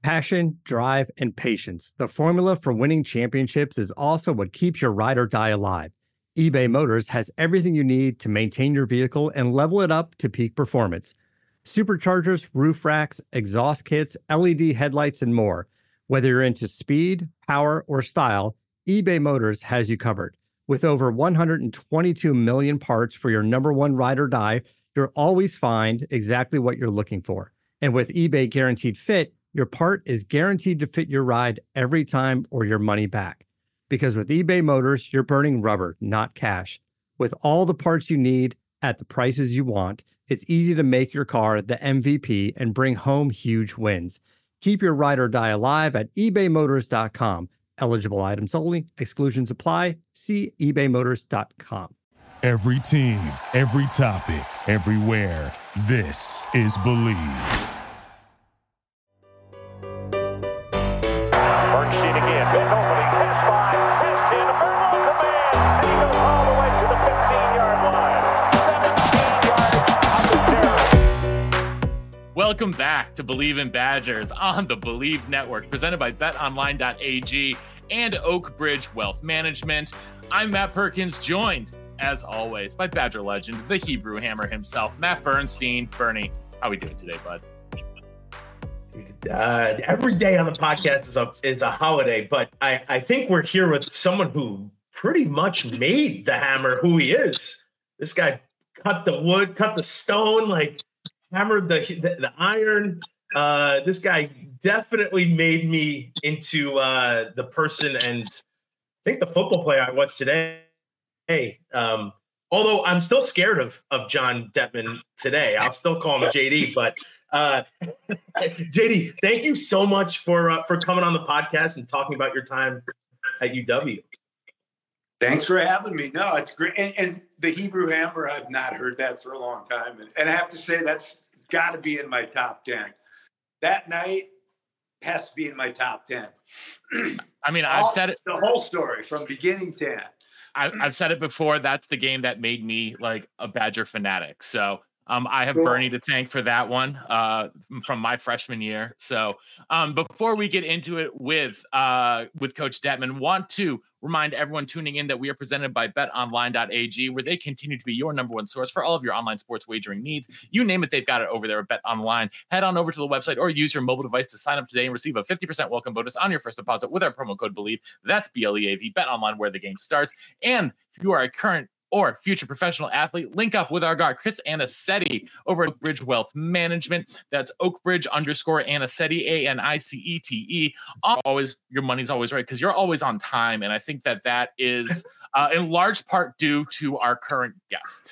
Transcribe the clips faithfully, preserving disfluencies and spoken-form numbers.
Passion, drive, and patience. The formula for winning championships is also what keeps your ride or die alive. eBay Motors has everything you need to maintain your vehicle and level it up to peak performance. Superchargers, roof racks, exhaust kits, L E D headlights, and more. Whether you're into speed, power, or style, eBay Motors has you covered. With over one hundred twenty-two million parts for your number one ride or die, you'll always find exactly what you're looking for. And with eBay Guaranteed Fit, your part is guaranteed to fit your ride every time or your money back. Because with eBay Motors, you're burning rubber, not cash. With all the parts you need at the prices you want, it's easy to make your car the M V P and bring home huge wins. Keep your ride or die alive at ebay motors dot com. Eligible items only. Exclusions apply. See ebay motors dot com. Every team, every topic, everywhere. This is Believe. Bernstein again. Big opening. Pass five. Pass ten. Burns a man. And he goes all the way to the fifteen-yard line. seventeen yards out the terror. Welcome back to Believe in Badgers on the Believe Network, presented by bet online dot a g and Oak Bridge Wealth Management. I'm Matt Perkins, joined, as always, by Badger legend, the Hebrew Hammer himself, Matt Bernstein. Bernie, how we doing today, bud? Uh, every day on the podcast is a is a holiday, but I, I think we're here with someone who pretty much made the Hammer who he is. This guy cut the wood, cut the stone, like hammered the the, the iron. Uh, this guy definitely made me into uh, the person and I think the football player I was today. Hey, um, although I'm still scared of of John Detman today, I'll still call him J D. But uh, J D, thank you so much for uh, for coming on the podcast and talking about your time at U W. Thanks for having me. No, it's great. And, and the Hebrew Hammer, I've not heard that for a long time, and, and I have to say that's got to be in my top ten. That night has to be in my top ten. I mean, I've All, said it. The whole story from beginning to end. I, I've said it before. That's the game that made me like a Badger fanatic. So um, I have Cool. Bernie to thank for that one uh, from my freshman year. So um, before we get into it with uh, with Coach Detman, want to remind everyone tuning in that we are presented by bet online dot a g, where they continue to be your number one source for all of your online sports wagering needs. You name it, they've got it over there at BetOnline. Head on over to the website or use your mobile device to sign up today and receive a fifty percent welcome bonus on your first deposit with our promo code BELIEVE. That's B L E A V, BetOnline, where the game starts. And if you are a current or future professional athlete, link up with our guy, Chris Anicetti, over at Oak Bridge Wealth Management. That's Oakbridge underscore Anicetti, A N I C E T E. Always, your money's always right, because you're always on time. And I think that that is uh, in large part due to our current guest.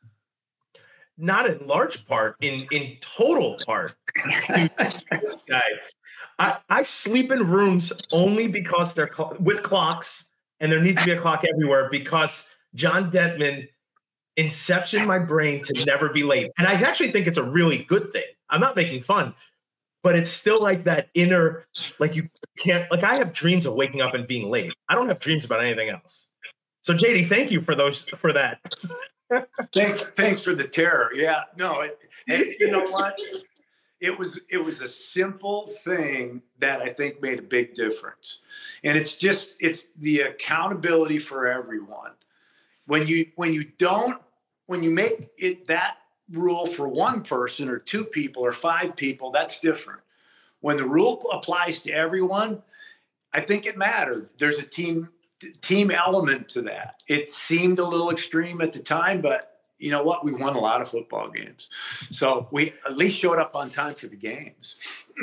Not in large part, in in total part. This guy, I, I sleep in rooms only because they're cl- with clocks, and there needs to be a clock everywhere because John Detman inception my brain to never be late. And I actually think it's a really good thing. I'm not making fun, but it's still like that inner, like you can't, like I have dreams of waking up and being late. I don't have dreams about anything else. So J D, thank you for those, for that. Thanks, thanks for the terror. Yeah, no, it, it, you know what? It was it was a simple thing that I think made a big difference, and it's just it's the accountability for everyone. When you when you don't when you make it that rule for one person or two people or five people, that's different. When the rule applies to everyone, I think it mattered. There's a team team element to that. It seemed a little extreme at the time, but you know what? We won a lot of football games. So we at least showed up on time for the games.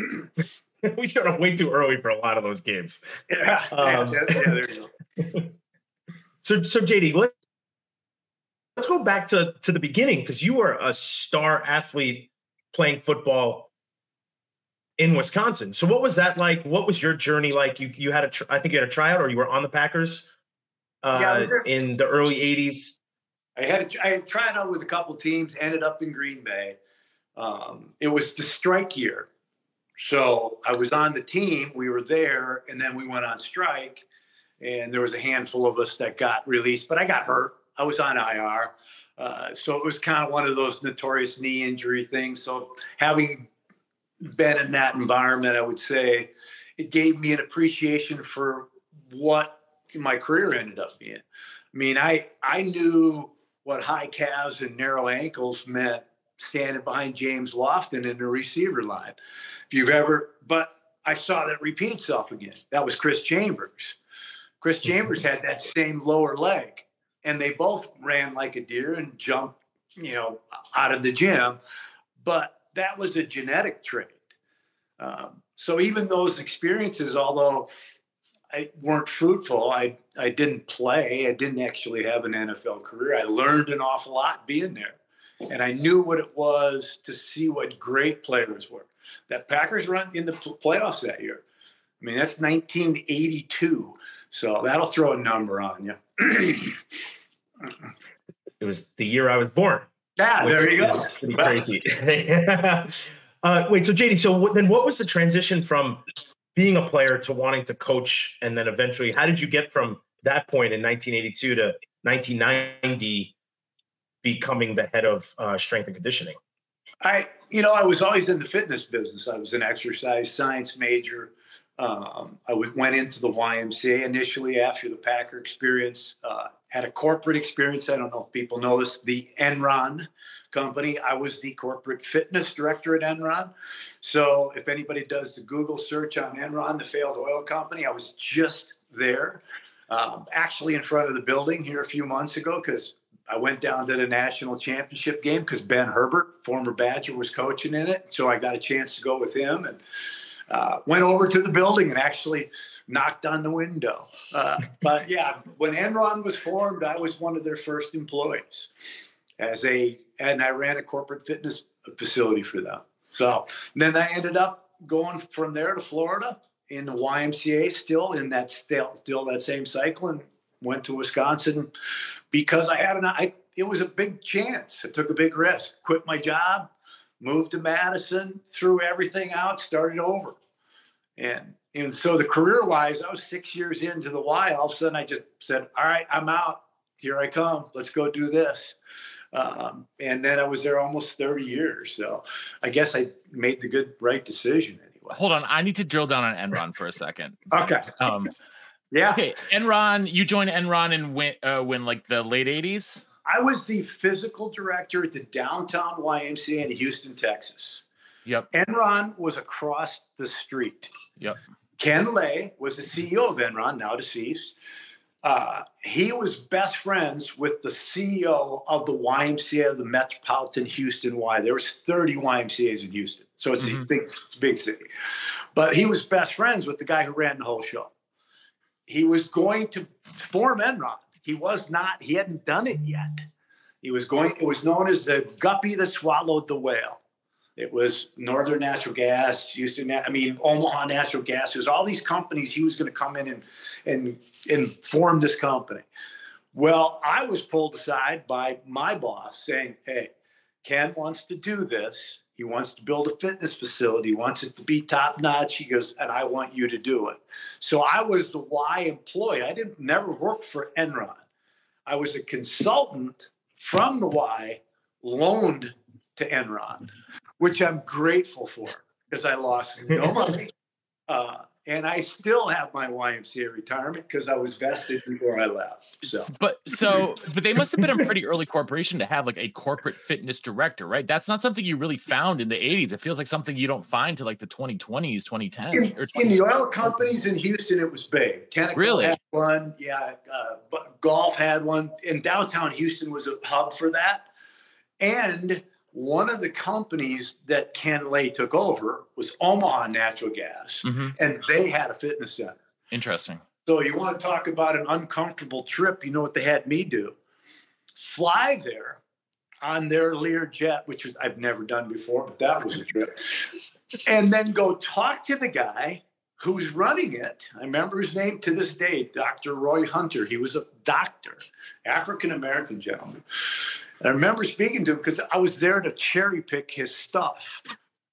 We showed up way too early for a lot of those games. Yeah, um, yeah, yeah there you go. So, so J D, let, let's go back to, to the beginning, because you were a star athlete playing football in Wisconsin. So what was that like? What was your journey like? You you had a, tr- I think you had a tryout, or you were on the Packers uh, yeah, in the early eighties. I had a, I had tried out with a couple teams, ended up in Green Bay. Um, it was the strike year. So I was on the team, we were there, and then we went on strike, and there was a handful of us that got released, but I got hurt. I was on I R. Uh, so it was kind of one of those notorious knee injury things. So having been in that environment, I would say it gave me an appreciation for what my career ended up being. I mean, I, I knew what high calves and narrow ankles meant standing behind James Lofton in the receiver line. If you've ever, but I saw that repeat itself again. That was Chris Chambers. Chris Chambers had that same lower leg, and they both ran like a deer and jumped, you know, out of the gym. But that was a genetic trait. Um, so even those experiences, although I weren't fruitful, I, I didn't play. I didn't actually have an N F L career. I learned an awful lot being there. And I knew what it was to see what great players were. That Packers run in the playoffs that year. I mean, that's nineteen eighty-two. So that'll throw a number on you. It was the year I was born. Yeah, there you go. Pretty crazy. uh, wait, so J D, so what, then what was the transition from being a player to wanting to coach? And then eventually, how did you get from that point in nineteen eighty-two to nineteen ninety becoming the head of uh, strength and conditioning? I, you know, I was always in the fitness business. I was an exercise science major. Um, I w- went into the Y M C A initially after the Packer experience, uh, had a corporate experience. I don't know if people know this, the Enron company. I was the corporate fitness director at Enron. So if anybody does the Google search on Enron, the failed oil company, I was just there, um, actually in front of the building here a few months ago, because I went down to the national championship game because Ben Herbert, former Badger, was coaching in it. So I got a chance to go with him and uh, went over to the building and actually knocked on the window. Uh, but yeah, when Enron was formed, I was one of their first employees as a, and I ran a corporate fitness facility for them. So then I ended up going from there to Florida in the Y M C A, still in that still, still that same cycle, and went to Wisconsin because I had an, I, it was a big chance. I took a big risk, quit my job, moved to Madison, threw everything out, started over. And, and so the career wise, I was six years into the Y. All of a sudden I just said, all right, I'm out. Here I come. Let's go do this. Um, and then I was there almost thirty years. So I guess I made the good, right decision anyway. Hold on. I need to drill down on Enron for a second. Okay. Um, yeah. Okay. Enron, you joined Enron in when, uh, when like the late eighties? I was the physical director at the downtown Y M C A in Houston, Texas. Yep. Enron was across the street. Yep. Ken Lay was the C E O of Enron, now deceased. Uh, he was best friends with the C E O of the Y M C A of the Metropolitan Houston Y. There was thirty Y M C As in Houston, so it's, mm-hmm. a, big, it's a big city. But he was best friends with the guy who ran the whole show. He was going to form Enron. He was not, he hadn't done it yet. He was going, it was known as the guppy that swallowed the whale. It was Northern Natural Gas, Houston, I mean, Omaha Natural Gas. There's all these companies. He was going to come in and, and, and form this company. Well, I was pulled aside by my boss saying, hey, Ken wants to do this. He wants to build a fitness facility. He wants it to be top notch. He goes, and I want you to do it. So I was the Y employee. I didn't never work for Enron. I was a consultant from the Y loaned to Enron, which I'm grateful for because I lost no money. Uh, and I still have my Y M C A retirement because I was vested before I left. So, but so, but they must have been a pretty early corporation to have like a corporate fitness director, right? That's not something you really found in the eighties. It feels like something you don't find to like the twenty twenties, twenty ten. In, or in the oil companies in Houston, it was big. Tenneco really? had one. Yeah. Uh, but Golf had one. In downtown Houston was a hub for that. And one of the companies that Ken Lay took over was Omaha Natural Gas, mm-hmm. and they had a fitness center. Interesting. So you want to talk about an uncomfortable trip, you know what they had me do? Fly there on their Lear jet, which was, I've never done before, but that was a trip. And then go talk to the guy who's running it. I remember his name to this day, Doctor Roy Hunter. He was a doctor, African-American gentleman. And I remember speaking to him because I was there to cherry pick his stuff.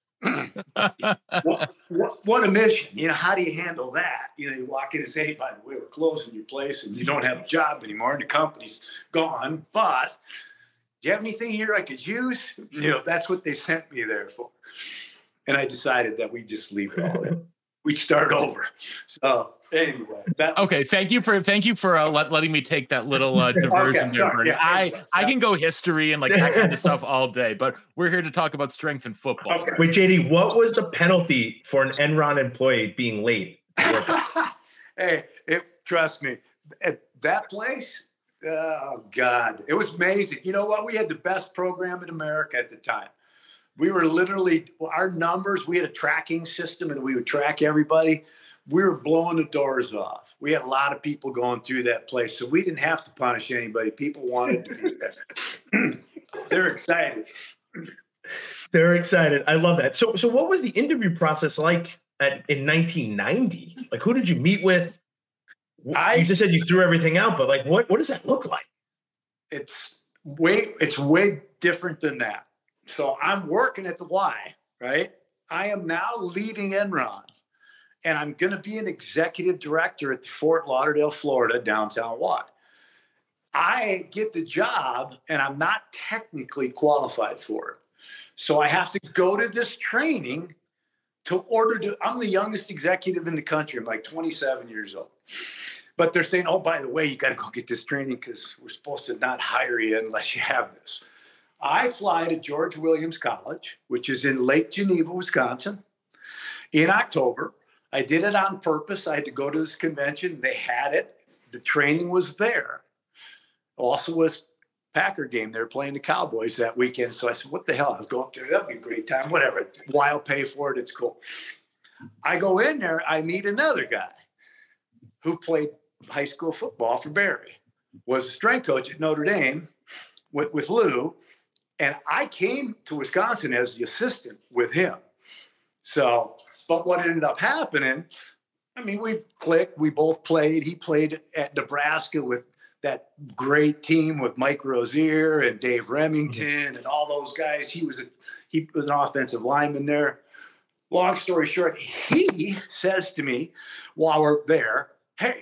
what, what, what a mission. You know, how do you handle that? You know, you walk in and say, hey, by the way, we're closing your place and you don't have a job anymore and the company's gone. But do you have anything here I could use? You know, that's what they sent me there for. And I decided that we just leave it all in. We start over. So anyway, that okay. Thank you for thank you for uh, let, letting me take that little uh, diversion okay, there, sorry, Bernie. yeah, I anyway, I yeah. can go history and like that kind of stuff all day, but we're here to talk about strength and football. Okay. Wait, J D, what was the penalty for an Enron employee being late? Hey, it, trust me, at that place, oh God, it was amazing. You know what? We had the best program in America at the time. We were literally, our numbers, we had a tracking system and we would track everybody. We were blowing the doors off. We had a lot of people going through that place, so we didn't have to punish anybody. People wanted to be there. They're excited. They're excited. I love that. So, so what was the interview process like at, in nineteen ninety? Like, who did you meet with? I, you just said you threw everything out, but like, what, what does that look like? It's way, it's way different than that. So I'm working at the Y, right? I am now leaving Enron, and I'm going to be an executive director at the Fort Lauderdale, Florida, downtown Y. I get the job, and I'm not technically qualified for it. So I have to go to this training to order to, I'm the youngest executive in the country. I'm like twenty-seven years old. But they're saying, oh, by the way, you got to go get this training because we're supposed to not hire you unless you have this. I fly to George Williams College, which is in Lake Geneva, Wisconsin, in October. I did it on purpose. I had to go to this convention. They had it. The training was there. Also was Packer game. They were playing the Cowboys that weekend. So I said, what the hell? I'll go up there. That'll be a great time. Whatever. Why I'll pay for it. It's cool. I go in there. I meet another guy who played high school football for Barry, was a strength coach at Notre Dame with, with Lou. And I came to Wisconsin as the assistant with him. So, but what ended up happening, I mean, we clicked, we both played. He played at Nebraska with that great team with Mike Rozier and Dave Remington mm-hmm. and all those guys. He was a, he was an offensive lineman there. Long story short, he says to me while we're there, hey,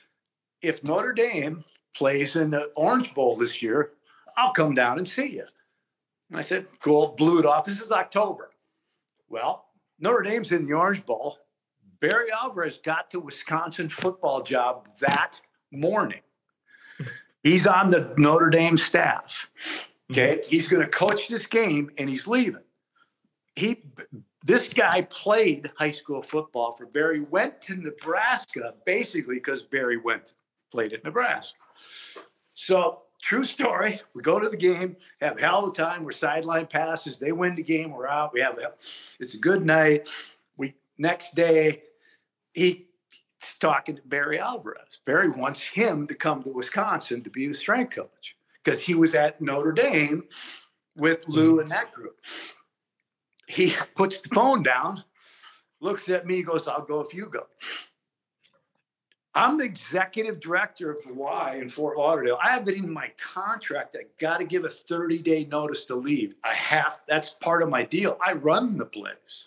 if Notre Dame plays in the Orange Bowl this year, I'll come down and see you. And I said, cool, blew it off. This is October. Well, Notre Dame's in the Orange Bowl. Barry Alvarez got the Wisconsin football job that morning. He's on the Notre Dame staff. Okay. He's going to coach this game and he's leaving. He, this guy played high school football for Barry, went to Nebraska basically because Barry went, played at Nebraska. So, true story. We go to the game, have a hell of a time. We're sideline passes. They win the game. We're out. We have a, it's a good night. We next day, he's talking to Barry Alvarez. Barry wants him to come to Wisconsin to be the strength coach because he was at Notre Dame with Lou and that group. He puts the phone down, looks at me, goes, I'll go if you go. I'm the executive director of the Y in Fort Lauderdale. I have it in my contract. I got to give a thirty-day notice to leave. I have, that's part of my deal. I run the place.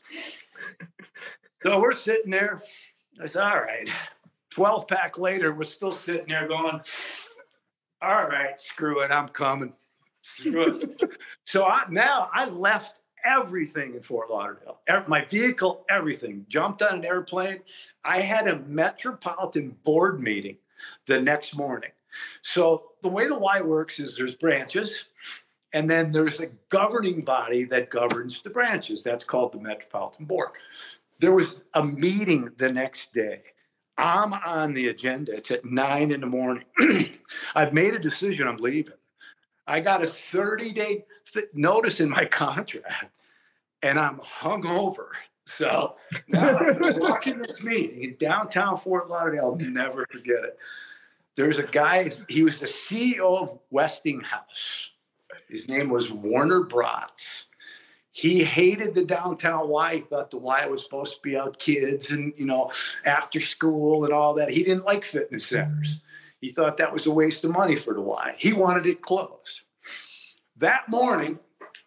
So we're sitting there. I said, all right. twelve pack later, we're still sitting there going, all right, screw it. I'm coming. Screw it. So I, now I left everything in Fort Lauderdale, my vehicle, everything, jumped on an airplane. I had a metropolitan board meeting the next morning. So the way the Y works is there's branches, and then there's a governing body that governs the branches. That's called the Metropolitan Board. There was a meeting the next day. I'm on the agenda. It's at nine in the morning. I've made a decision. I'm leaving. I got a thirty-day th- notice in my contract, and I'm hungover. So now I'm walking this meeting in downtown Fort Lauderdale. I'll never forget it. There's a guy, he was the C E O of Westinghouse. His name was Warner Bratz. He hated the downtown Y. He thought the Y was supposed to be out kids and, you know, after school and all that. He didn't like fitness centers. He thought that was a waste of money for the Y. He wanted it closed. That morning,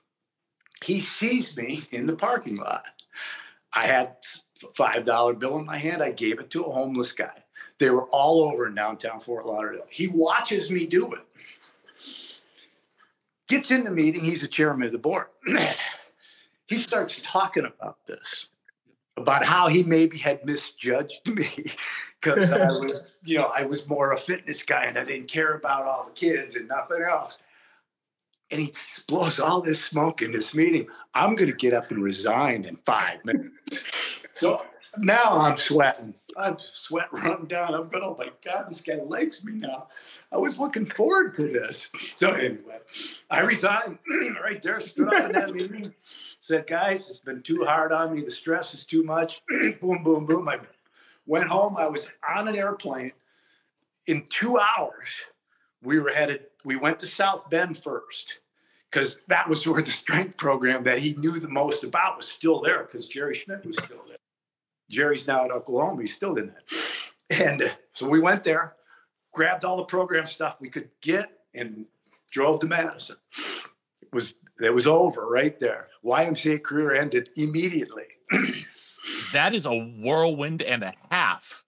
he sees me in the parking lot. I had a five dollar bill in my hand. I gave it to a homeless guy. They were all over in downtown Fort Lauderdale. He watches me do it. Gets in the meeting. He's the chairman of the board. he starts talking about this, about how he maybe had misjudged me because I was, you know, I was more a fitness guy and I didn't care about all the kids and nothing else. And he blows all this smoke in this meeting. I'm going to get up and resign in five minutes. So now I'm sweating. I'm sweat running down. I'm going, oh my God, this guy likes me now. I was looking forward to this. So anyway, I resigned right there, stood up in that meeting, said, guys, it's been too hard on me. The stress is too much. Boom, boom, boom. I went home. I was on an airplane. In two hours, we were headed, we went to South Bend first because that was where the strength program that he knew the most about was still there because Jerry Schmidt was still there. Jerry's now at Oklahoma. He's still in that. And uh, so we went there, grabbed all the program stuff we could get, and drove to Madison. It was it was over right there. Y M C A career ended immediately. That is a whirlwind and a half.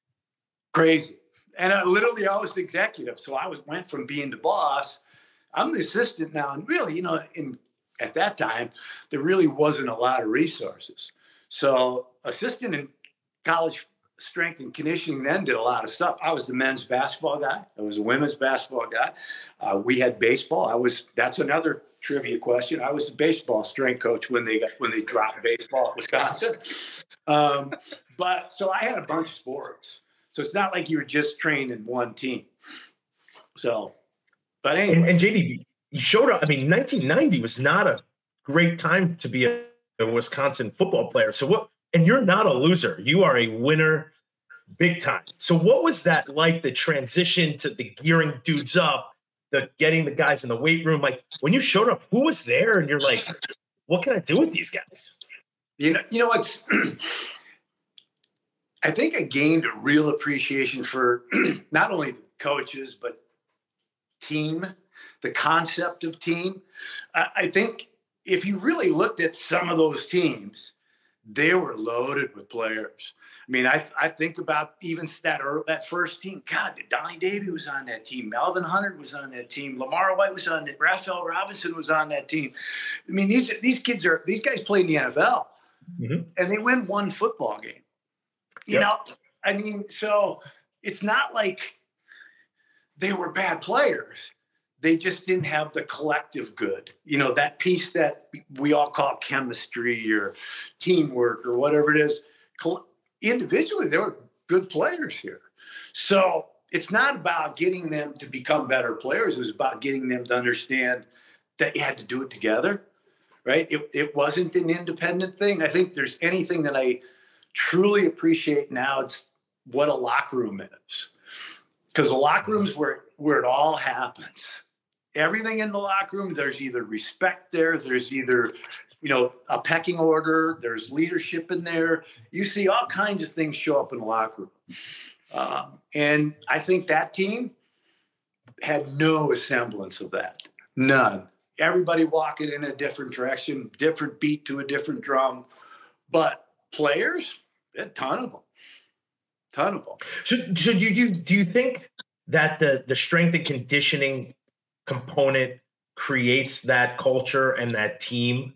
Crazy. And I, literally, I was the executive. So I was went from being the boss. I'm the assistant now. And really, you know, in at that time, there really wasn't a lot of resources. So assistant in college strength and conditioning then did a lot of stuff. I was the men's basketball guy. I was a women's basketball guy. Uh, we had baseball. I was, that's another trivia question. I was the baseball strength coach when they got, when they dropped baseball at Wisconsin. Um, but so I had a bunch of sports. So it's not like you were just trained in one team. So, but anyway. And, and J D, you showed up. I mean, nineteen ninety was not a great time to be a, a Wisconsin football player. So what, and you're not a loser. You are a winner big time. So what was that like, the transition to the gearing dudes up, the getting the guys in the weight room? Like when you showed up, who was there? And you're like, what can I do with these guys? You know, you know what's, I think I gained a real appreciation for not only the coaches, but team, the concept of team. I, I think if you really looked at some of those teams, they were loaded with players. I mean, I I think about even that early, that first team. God, Donnie Davy was on that team. Melvin Hunter was on that team. Lamar White was on it. Raphael Robinson was on that team. I mean, these these kids are these guys played in the N F L, mm-hmm. and they win one football game. You yep. know, I mean, so it's not like they were bad players. They just didn't have the collective good, you know, that piece that we all call chemistry or teamwork or whatever it is. Individually, they were good players here. So it's not about getting them to become better players. It was about getting them to understand that you had to do it together, right? It, it wasn't an independent thing. I think there's anything that I truly appreciate now, it's what a locker room is. Because the locker room's where, where it all happens. Everything in the locker room, there's either respect there, there's either, you know, a pecking order, there's leadership in there. You see all kinds of things show up in the locker room. Um, and I think that team had no semblance of that. None. Everybody walking in a different direction, different beat to a different drum. But players, a ton of them. Ton of them. So, so do you do you think that the the strength and conditioning component creates that culture and that team?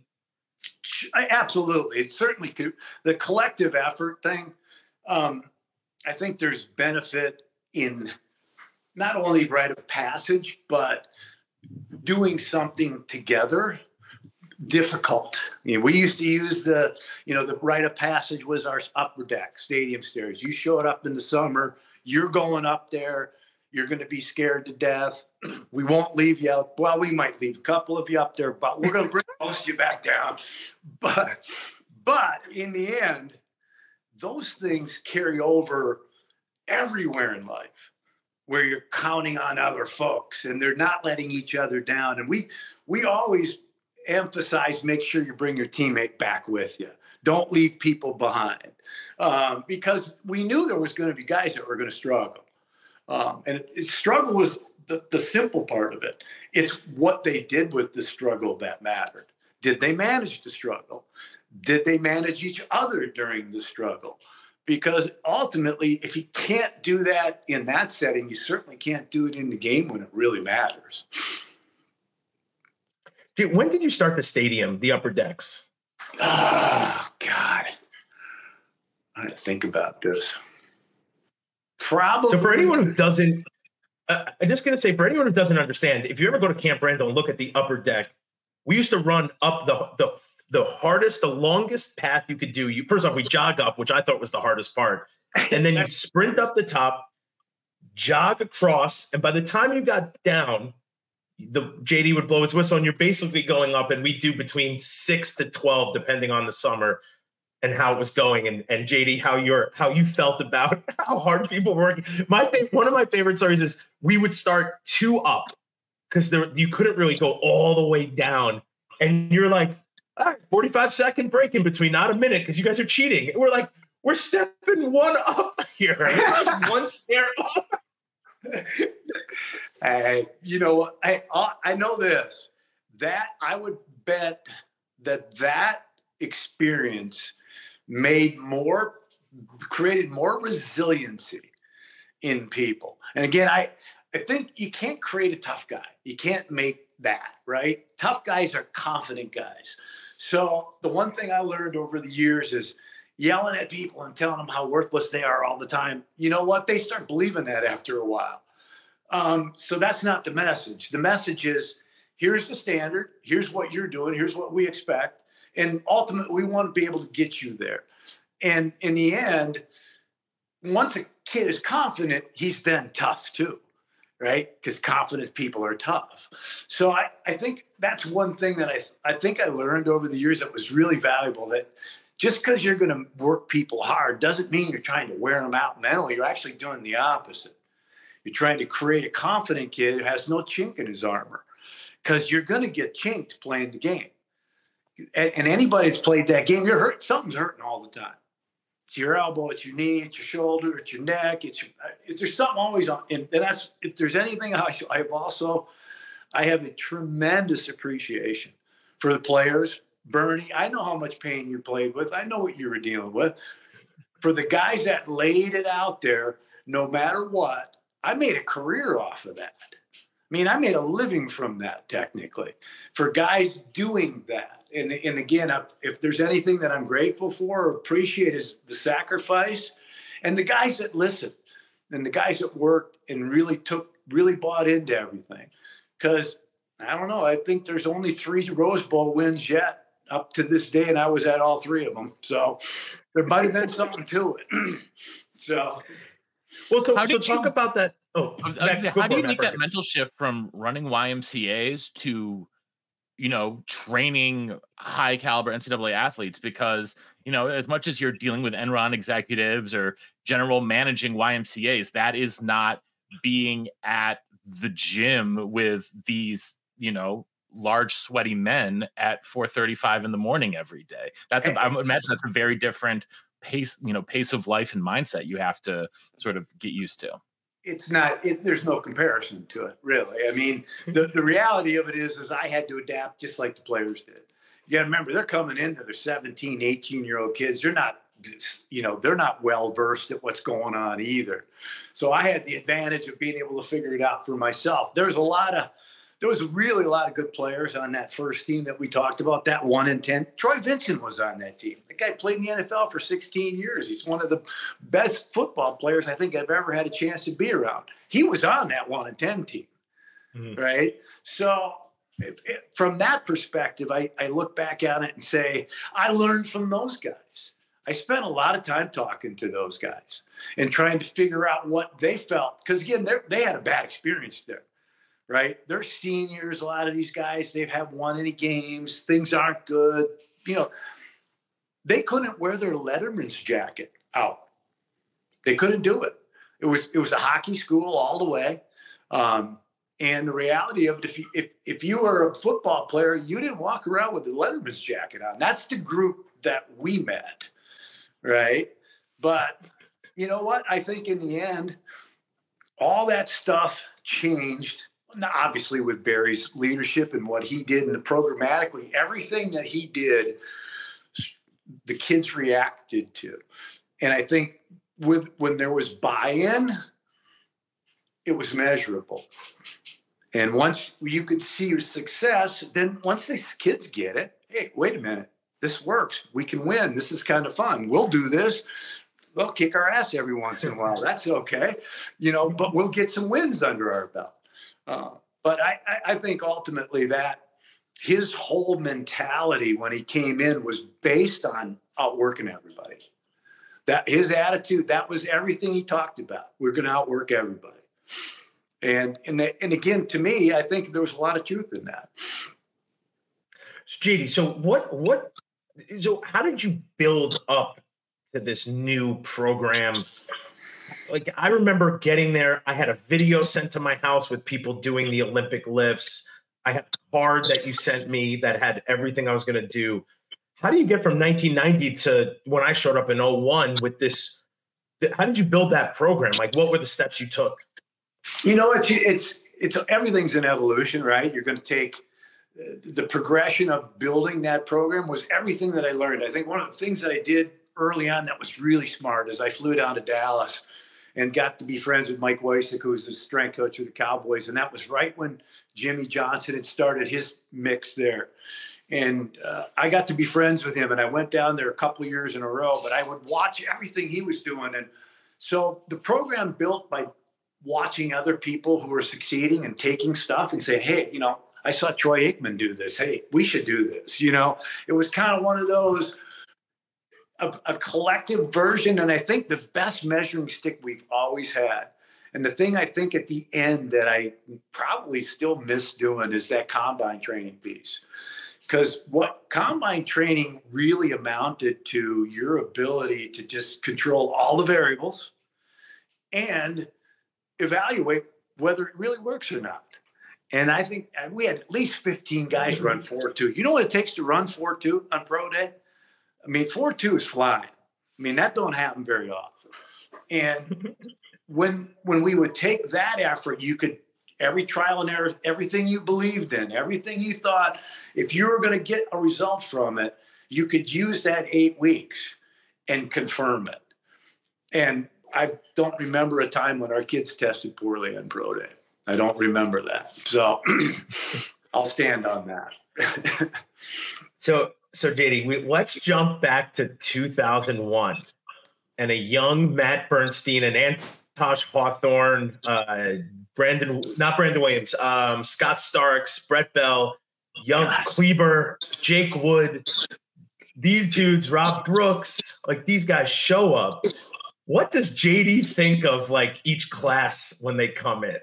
Absolutely. It certainly could. The collective effort thing, um, I think there's benefit in not only rite of passage, but doing something together. Difficult. You know, we used to use the, you know, the rite of passage was our upper deck, stadium stairs. You showed up in the summer, you're going up there, you're going to be scared to death. We won't leave you out. Well, we might leave a couple of you up there, but we're going to bring most of you back down. But, but in the end, those things carry over everywhere in life, where you're counting on other folks and they're not letting each other down. And we, we always emphasize, make sure you bring your teammate back with you. Don't leave people behind, um, because we knew there was going to be guys that were going to struggle. Um, and it, it, struggle was the, the simple part of it. It's what they did with the struggle that mattered. Did they manage the struggle? Did they manage each other during the struggle? Because ultimately, if you can't do that in that setting, you certainly can't do it in the game when it really matters. When did you start the stadium, the upper decks? Oh, God. I have to think about this. Probably. So for anyone who doesn't, uh, I'm just going to say, for anyone who doesn't understand, if you ever go to Camp Randall and look at the upper deck, we used to run up the the the hardest, the longest path you could do. You first off, we jog up, which I thought was the hardest part, and then you'd sprint up the top, jog across, and by the time you got down, the J D would blow his whistle, and you're basically going up, and we do between six to twelve, depending on the summer and how it was going. And and J D, how you're how you felt about how hard people were working. My one of my favorite stories is we would start two up because there you couldn't really go all the way down, and you're like, all right, forty-five second break in between, not a minute, because you guys are cheating. And we're like, we're stepping one up here, right? Just one stair up. Hey, you know, I I know this. That I would bet that that experience made more, created more resiliency in people. And again, I I think you can't create a tough guy. You can't make that, right? Tough guys are confident guys. So the one thing I learned over the years is yelling at people and telling them how worthless they are all the time. You know what? They start believing that after a while. Um, so that's not the message. The message is, here's the standard. Here's what you're doing. Here's what we expect. And ultimately, we want to be able to get you there. And in the end, once a kid is confident, he's then tough too, right? Because confident people are tough. So I, I think that's one thing that I, I think I learned over the years that was really valuable, that just because you're going to work people hard doesn't mean you're trying to wear them out mentally. You're actually doing the opposite. You're trying to create a confident kid who has no chink in his armor, because you're going to get chinked playing the game. And, and anybody that's played that game, you're hurt. Something's hurting all the time. It's your elbow, it's your knee, it's your shoulder, it's your neck. It's your, is there something always on? And that's, if there's anything I, I've also, I have a tremendous appreciation for the players. Bernie, I know how much pain you played with. I know what you were dealing with. For the guys that laid it out there, no matter what, I made a career off of that. I mean, I made a living from that, technically, for guys doing that. And, and again, if there's anything that I'm grateful for or appreciate, is the sacrifice, and the guys that listen, and the guys that worked and really took, really bought into everything. Because I don't know, I think there's only three Rose Bowl wins yet up to this day, and I was at all three of them. So there might have been something to it. So, well, so, how so did talk you, about that. Oh, I was, Matt, I was, go how for do you it, make Matt that Perkins. mental shift from running Y M C As to, you know, training high caliber N C double A athletes? Because, you know, as much as you're dealing with Enron executives or general managing Y M C As, that is not being at the gym with these, you know, large sweaty men at four thirty-five in the morning every day. That's a, I imagine that's a very different pace, you know, pace of life and mindset you have to sort of get used to. It's not, it, there's no comparison to it, really. I mean, the, the reality of it is, is I had to adapt just like the players did. You got to remember, they're coming into their seventeen, eighteen year old kids. They're not, you know, they're not well versed at what's going on either. So I had the advantage of being able to figure it out for myself. There's a lot of, there was really a lot of good players on that first team that we talked about, that one in ten. Troy Vincent was on that team. The guy played in the N F L for sixteen years. He's one of the best football players I think I've ever had a chance to be around. He was on that one in ten team, mm-hmm. right? So it, it, from that perspective, I, I look back at it and say, I learned from those guys. I spent a lot of time talking to those guys and trying to figure out what they felt. Because, again, they had a bad experience there. Right? They're seniors. A lot of these guys, they haven't won any games. Things aren't good. You know, they couldn't wear their Letterman's jacket out. They couldn't do it. It was, it was a hockey school all the way. Um, and the reality of it, if you, if, if you were a football player, you didn't walk around with the Letterman's jacket on. That's the group that we met. Right? But you know what? I think in the end, all that stuff changed. Now, obviously, with Barry's leadership and what he did, and programmatically, everything that he did, the kids reacted to. And I think with when there was buy-in, it was measurable. And once you could see your success, then once these kids get it, hey, wait a minute, this works. We can win. This is kind of fun. We'll do this. We'll kick our ass every once in a while. That's okay. You know, but we'll get some wins under our belt. Uh, but I, I, I think ultimately that his whole mentality when he came in was based on outworking everybody. That his attitude, that was everything he talked about. We're going to outwork everybody. And, and, and again, to me, I think there was a lot of truth in that. So J D, so what, what, so how did you build up to this new program? Like, I remember getting there. I had a video sent to my house with people doing the Olympic lifts. I had a card that you sent me that had everything I was going to do. How do you get from nineteen ninety to when I showed up in oh one with this? How did you build that program? Like, what were the steps you took? You know, it's, it's, it's, everything's an evolution, right? You're going to take uh, the progression of building that program was everything that I learned. I think one of the things that I did early on that was really smart is I flew down to Dallas and got to be friends with Mike Wysick, who was the strength coach of the Cowboys. And that was right when Jimmy Johnson had started his mix there. And uh, I got to be friends with him, and I went down there a couple of years in a row, but I would watch everything he was doing. And so the program built by watching other people who were succeeding and taking stuff and saying, hey, you know, I saw Troy Aikman do this. Hey, we should do this. You know, it was kind of one of those, a, a collective version. And I think the best measuring stick we've always had, and the thing I think at the end that I probably still miss doing is that combine training piece. Because what combine training really amounted to your ability to just control all the variables and evaluate whether it really works or not. And I think we had at least fifteen guys run four two. You know what it takes to run four two on pro day? I mean, four two is flying. I mean, that don't happen very often. And when when we would take that effort, you could, every trial and error, everything you believed in, everything you thought, if you were going to get a result from it, you could use that eight weeks and confirm it. And I don't remember a time when our kids tested poorly on pro day. I don't remember that. So I'll stand on that. so, so J D, we, let's jump back to two thousand one and a young Matt Bernstein and Antosh Hawthorne, uh, Brandon, not Brandon Williams, um, Scott Starks, Brett Bell, young God. Kleber, Jake Wood, these dudes, Rob Brooks, like these guys show up. What does J D think of like each class when they come in?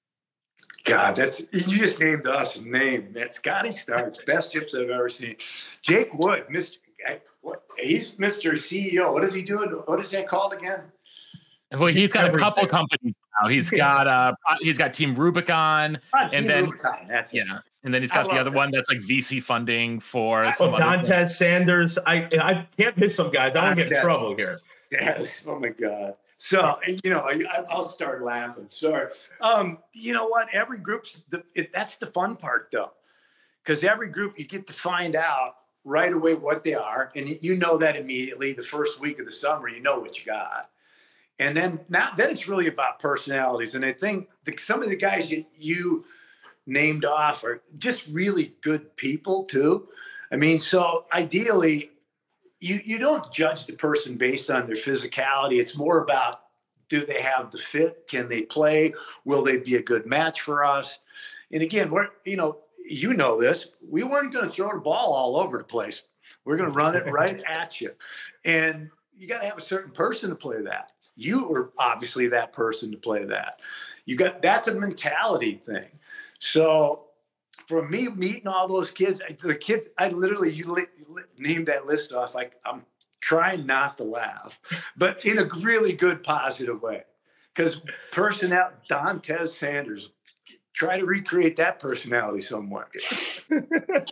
God, that's, you just named us a name, man. Scotty Starks, best tips I've ever seen. Jake Wood, Mister What, he's Mister C E O. What is he doing? What is that called again? Well, he's got a couple companies now. He's got uh he's got Team Rubicon, ah, and Team then Rubicon, that's it. yeah, and then he's got the other that. one that's like V C funding for Oh, some other Dontez Sanders. I I can't miss some guys. I don't get in trouble here. Yes. Oh my God. So, you know, I, I'll start laughing. Sorry. Um, you know what? Every group's the, it, that's the fun part though, because every group you get to find out right away what they are, and you know that immediately. The first week of the summer, you know what you got, and then now then it's really about personalities. And I think the, some of the guys you, you named off are just really good people too. I mean, so ideally. You you don't judge the person based on their physicality. It's more about, do they have the fit? Can they play? Will they be a good match for us? And again, we're, you know, you know this, we weren't going to throw the ball all over the place. We're going to run it right at you. And you got to have a certain person to play that. You were obviously that person to play that. You got, that's a mentality thing. So for me, meeting all those kids, the kids, I literally, you li- li- named that list off. Like, I'm trying not to laugh, but in a really good, positive way. Because personnel, Dontez Sanders, try to recreate that personality somewhere. you,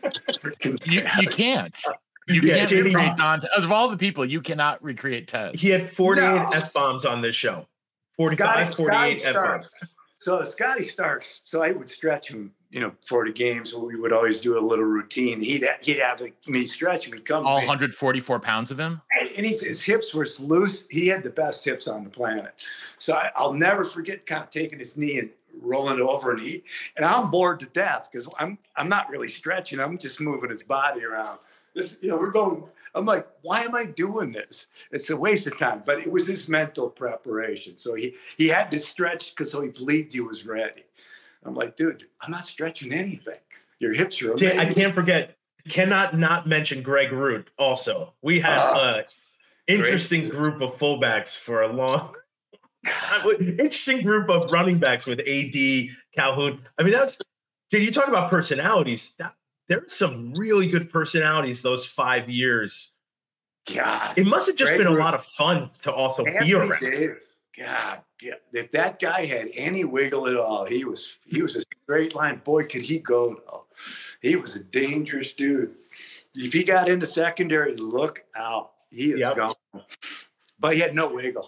you can't. You Yeah, can't J D, recreate Dontez. Of all the people, you cannot recreate Tez. He had forty-eight No. S-bombs on this show. forty-five, forty-eight S-bombs. So Scotty Starks, so I would stretch him, you know, for the games. We would always do a little routine. He'd he'd have me stretch him. He'd come. All one hundred forty-four pounds of him. And he, his hips were loose. He had the best hips on the planet. So I, I'll never forget kind of taking his knee and rolling it over, and he and I'm bored to death because I'm I'm not really stretching. I'm just moving his body around. this, you know, we're going. I'm like, why am I doing this? It's a waste of time. But it was his mental preparation. So he he had to stretch because so he believed he was ready. I'm like, dude, I'm not stretching anything. Your hips are amazing. I can't forget. Cannot not mention Greg Root. Also, we had Uh, an interesting group of fullbacks for a long. Interesting group of running backs with A D, Calhoun. I mean, that's. Can you talk about personalities? That, there's some really good personalities those five years. God, It must have just Greg been a Root. lot of fun to also Anthony be around. Davis. God, yeah. If that guy had any wiggle at all, he was he was a straight line. Boy, could he go though. He was a dangerous dude. If he got into secondary, look out. He is Yep. gone. But he had no wiggle.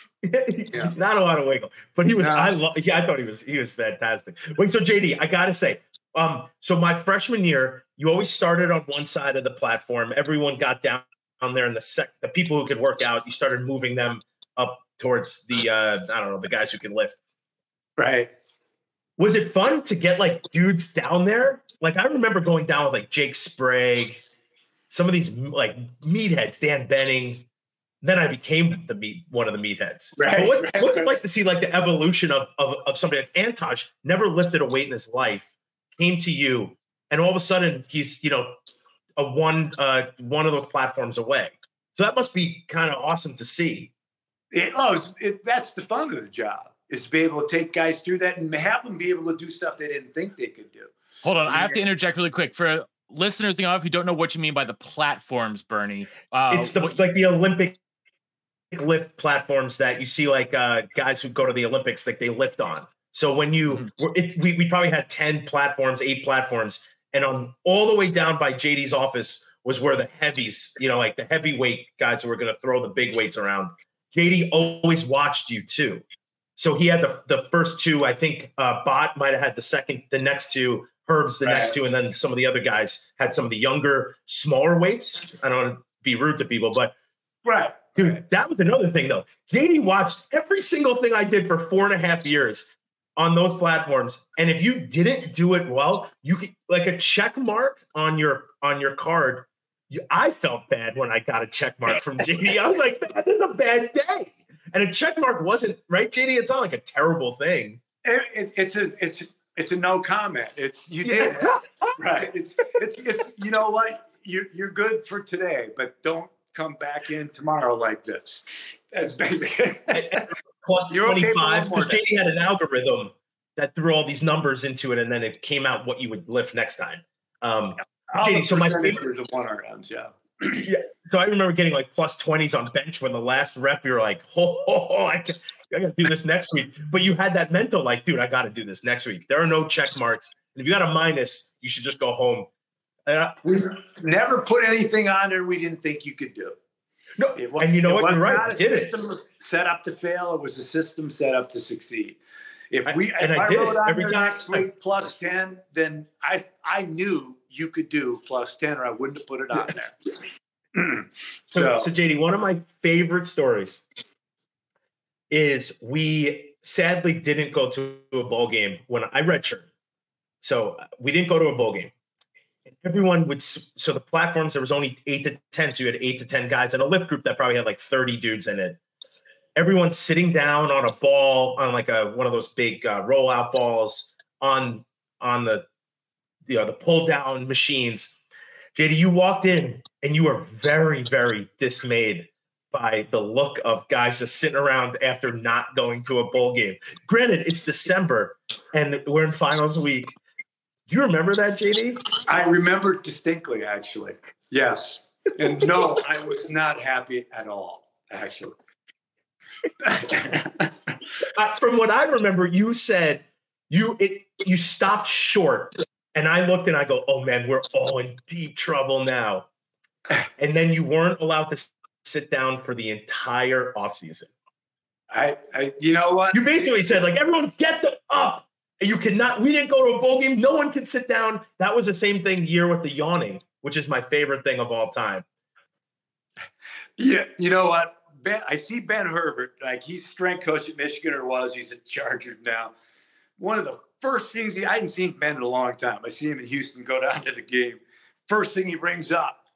Yeah. Not a lot of wiggle, but he was. No. I love. Yeah, I thought he was. He was fantastic. Wait, so J D, I gotta say, um, so my freshman year, you always started on one side of the platform. Everyone got down on there in the sec. The people who could work out, you started moving them up towards the. Uh, I don't know, the guys who can lift. Right. Was it fun to get like dudes down there? Like I remember going down with like Jake Sprague, some of these like meatheads, Dan Benning. Then I became the meat, one of the meatheads. Right, But what, right, what's it right. like to see like the evolution of, of of somebody like Antosh, never lifted a weight in his life, came to you, and all of a sudden he's you know a one uh, one of those platforms away. So that must be kind of awesome to see. It, oh, it's, it, that's the fun of the job, is to be able to take guys through that and have them be able to do stuff they didn't think they could do. Hold on, I have to interject really quick for listeners thinking of who don't know what you mean by the platforms, Bernie. Uh, It's the what- like the Olympic lift platforms that you see like uh, guys who go to the Olympics, like they lift on. So when you, we're- it, we, we probably had ten platforms, eight platforms, and on all the way down by J D's office was where the heavies, you know, like the heavyweight guys who were going to throw the big weights around. J D always watched you too. So he had the, the first two, I think uh, Bot might have had the second, the next two, Herb's the Right. next two, and then some of the other guys had some of the younger, smaller weights. I don't want to be rude to people, but Right. dude, that was another thing though. J D watched every single thing I did for four and a half years on those platforms. And if you didn't do it well, you could like a check mark on your on your card. You, I felt bad when I got a check mark from J D. I was like, man, this is a bad day. And a check mark wasn't right, J D. It's not like a terrible thing. It, it, it's a it's it's a no comment. It's you did it. Right. It's it's it's you know what? You're you're good for today, but don't come back in tomorrow like this. That's basically Plus You're okay for twenty-five, one more because J D had an algorithm that threw all these numbers into it, and then it came out what you would lift next time. Um, all J D, the so my percentages of one R Ms, yeah. yeah, so I remember getting like plus twenties on bench when the last rep, you were like, oh, oh, oh I, can, I gotta do this next week. But you had that mental like, dude, I gotta do this next week. There are no check marks. And if you got a minus, you should just go home. And I, We never put anything on there we didn't think you could do. no, It wa- and you know it what? was You're right. not I a did it. system set up to fail. It was a system set up to succeed. If I- we and if I I, did wrote it on every there time. next week plus ten, then I I knew you could do plus ten, or I wouldn't have put it on there. So, So, so J D, one of my favorite stories is we sadly didn't go to a bowl game when I redshirted. So we didn't go to a bowl game. And everyone would, s- so the platforms, there was only eight to ten. So you had eight to ten guys and a lift group that probably had like thirty dudes in it. Everyone's sitting down on a ball, on like a, one of those big uh, rollout balls on, on the, you know, the pull down machines. J D, you walked in and you were very, very dismayed by the look of guys just sitting around after not going to a bowl game. Granted, it's December and we're in finals week. Do you remember that, J D? I remember it distinctly, actually. Yes. And no, I was not happy at all, actually. Uh, from what I remember, you said you it you stopped short, and I looked and I go, "Oh man, we're all in deep trouble now." And then you weren't allowed to s- sit down for the entire offseason. I, I, you know what? You basically said, like, everyone get them up. You cannot, we didn't go to a bowl game. No one can sit down. That was the same thing year with the yawning, which is my favorite thing of all time. Yeah, you know what? Ben, I see Ben Herbert, like he's strength coach at Michigan, or was. He's at Chargers now. One of the first things he, I hadn't seen Ben in a long time. I see him in Houston go down to the game. First thing he brings up,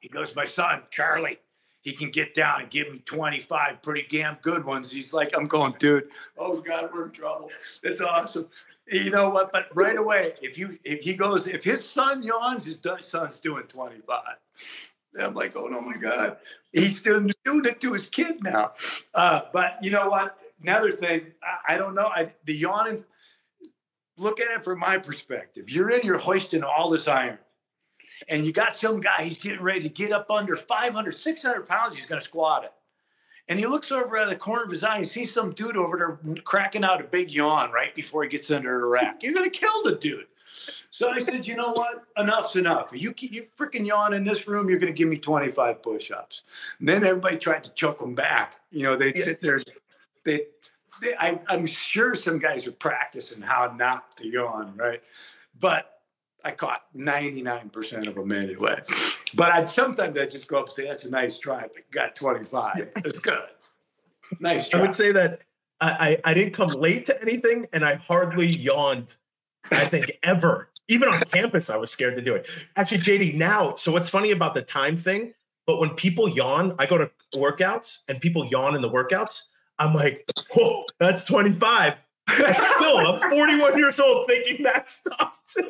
He goes, my son, Charlie, he can get down and give me twenty-five pretty damn good ones. He's like, I'm going, dude, oh God, we're in trouble. It's awesome. You know what? But right away, if you if he goes, if his son yawns, his son's doing twenty-five. And I'm like, oh no, my God. He's still doing it to his kid now. Uh, but you know what? Another thing, I, I don't know. I, the yawning, look at it from my perspective. You're in, you're hoisting all this iron. And you got some guy, he's getting ready to get up under five hundred, six hundred pounds, he's going to squat it. And he looks over at the corner of his eye and sees some dude over there cracking out a big yawn right before he gets under the rack. You're going to kill the dude. So I said, you know what? Enough's enough. You you freaking yawn in this room, you're going to give me twenty-five push-ups. And then everybody tried to choke him back. You know, they'd sit there. They, they, I, I'm sure some guys are practicing how not to yawn, right? But I caught ninety-nine percent of them anyway. But I'd sometimes I'd just go up and say, that's a nice try, but got twenty-five. It's good. Nice try. I would say that I, I, I didn't come late to anything, and I hardly yawned, I think, ever. Even on campus, I was scared to do it. Actually, J D, now, so what's funny about the time thing, but when people yawn, I go to workouts, and people yawn in the workouts, I'm like, whoa, that's twenty-five. I'm still, I'm forty-one years old thinking that stuff too.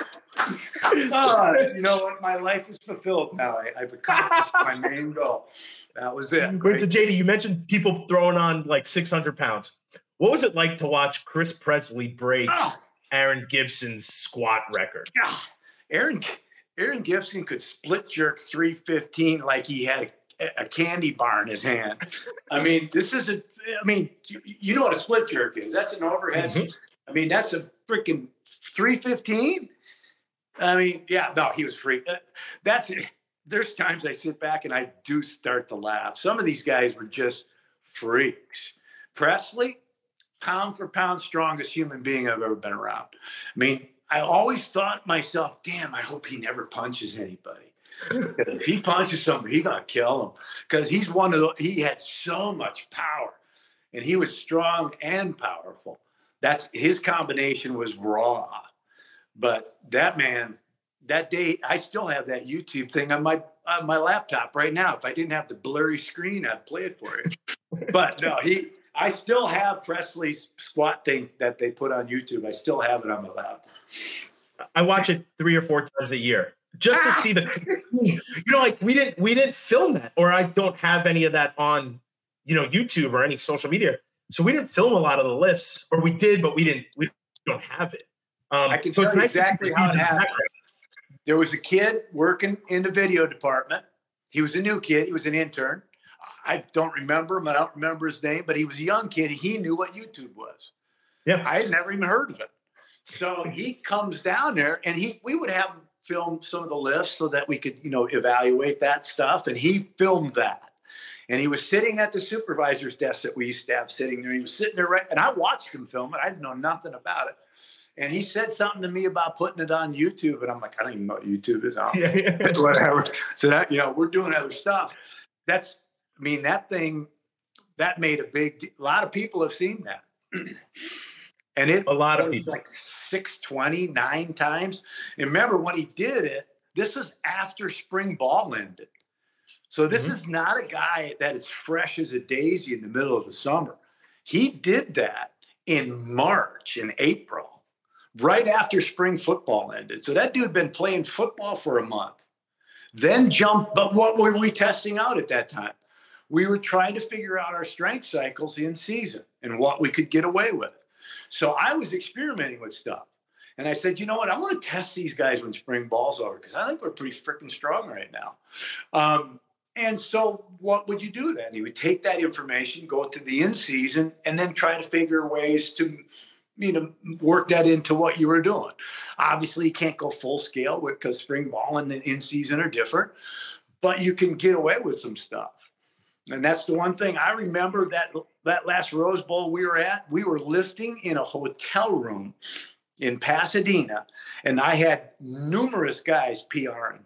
uh, you know what? My life is fulfilled now. I, I've accomplished my main goal. That was it. Wait, right? so J D, you mentioned people throwing on like six hundred pounds. What was it like to watch Chris Presley break Oh. Aaron Gibson's squat record? God, Aaron Aaron Gibson could split jerk three fifteen like he had a, a candy bar in his hand. I mean, this is a. I mean, you, you know what a split jerk is? That's an overhead. Mm-hmm. I mean, that's a freaking three fifteen. I mean, yeah, no, he was free. Uh, that's there's times I sit back and I do start to laugh. Some of these guys were just freaks. Presley, pound for pound, strongest human being I've ever been around. I mean, I always thought myself, damn, I hope he never punches anybody. If he punches somebody, he's gonna kill him. Because he's one of the he had so much power. And he was strong and powerful. That's his combination was raw. But that man, that day, I still have that YouTube thing on my on my laptop right now. If I didn't have the blurry screen, I'd play it for you. But no, he I still have Presley's squat thing that they put on YouTube. I still have it on my laptop. I watch it three or four times a year just to see the, you know, like we didn't we didn't film that, or I don't have any of that on, you know, YouTube or any social media. So we didn't film a lot of the lifts, or we did, but we didn't. We don't have it. Um, I can so tell it's you nice exactly to how it see happened. There was a kid working in the video department. He was a new kid. He was an intern. I don't remember him. I don't remember his name, but he was a young kid. He knew what YouTube was. Yeah, I had never even heard of it. So he comes down there, and he we would have him film some of the lifts so that we could, you know, evaluate that stuff. And he filmed that. And he was sitting at the supervisor's desk that we used to have sitting there. He was sitting there, right, and I watched him film it. I didn't know nothing about it. And he said something to me about putting it on YouTube. And I'm like, I don't even know what YouTube is on. Yeah, yeah. Whatever. So that, you know, we're doing other stuff. That's, I mean, that thing, that made a big, a lot of people have seen that. And it A lot of was people. like six twenty, nine times. And remember when he did it, this was after spring ball ended. So this Mm-hmm. is not a guy that is fresh as a daisy in the middle of the summer. He did that in March and April, right after spring football ended. So that dude had been playing football for a month, then jumped. But what were we testing out at that time? We were trying to figure out our strength cycles in season and what we could get away with. So I was experimenting with stuff. And I said, you know what? I want to test these guys when spring ball's over because I think we're pretty freaking strong right now. Um, and so what would you do then? You would take that information, go to the in-season, and then try to figure ways to, you know, work that into what you were doing. Obviously, you can't go full scale because spring ball and the in-season are different, but you can get away with some stuff. And that's the one thing I remember that that last Rose Bowl we were at, we were lifting in a hotel room in Pasadena, and I had numerous guys PRing,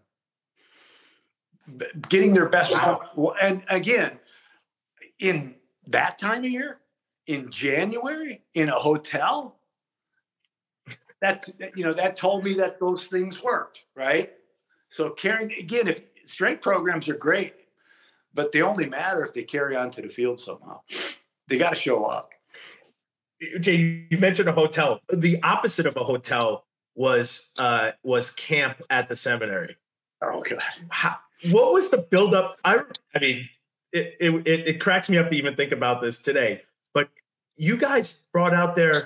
getting their best. Wow. And again, in that time of year, in January, in a hotel, that, you know, that told me that those things worked, right? So carrying, again, if strength programs are great, but they only matter if they carry on to the field somehow. They got to show up. Jay, you mentioned a hotel. The opposite of a hotel was uh, was camp at the seminary. Oh, God. How, what was the buildup? I, I mean, it, it it it cracks me up to even think about this today. But you guys brought out there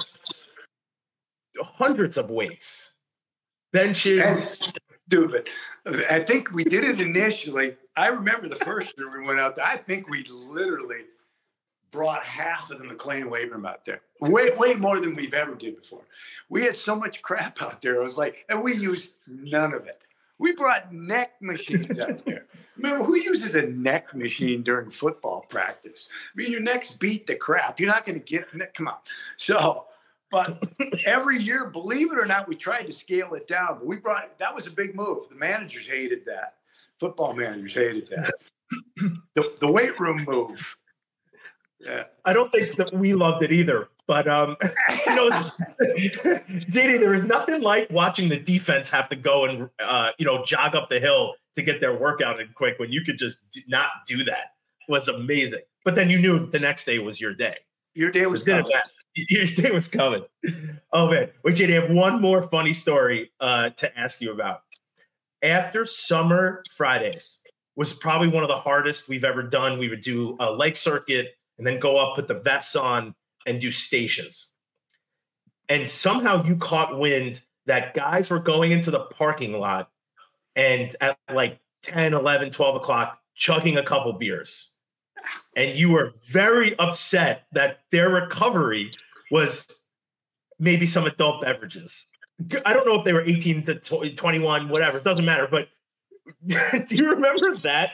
hundreds of weights, benches. That's stupid. I think we did it initially. I remember the first year we went out there. I think we literally brought half of the McLean weight room out there. Way, way more than we've ever did before. We had so much crap out there. It was like, and we used none of it. We brought neck machines out there. Remember, who uses a neck machine during football practice? I mean, your neck's beat the crap. You're not going to get it. Come on. So, but every year, believe it or not, we tried to scale it down. But we brought, that was a big move. The managers hated that. Football managers hated that. the, the weight room move. Yeah. I don't think that we loved it either. But, um, you know, J D, there was nothing like watching the defense have to go and, uh, you know, jog up the hill to get their workout in quick when you could just not do that. It was amazing. But then you knew the next day was your day. Your day was so coming. Your day was coming. Oh, man. Wait, J D, I have one more funny story uh, to ask you about. After Summer Fridays was probably one of the hardest we've ever done. We would do a leg circuit and then go up, put the vests on, and do stations. And somehow you caught wind that guys were going into the parking lot and at like ten, eleven, twelve o'clock, chugging a couple beers. And you were very upset that their recovery was maybe some adult beverages. I don't know if they were eighteen to twenty-one, whatever. It doesn't matter. But do you remember that?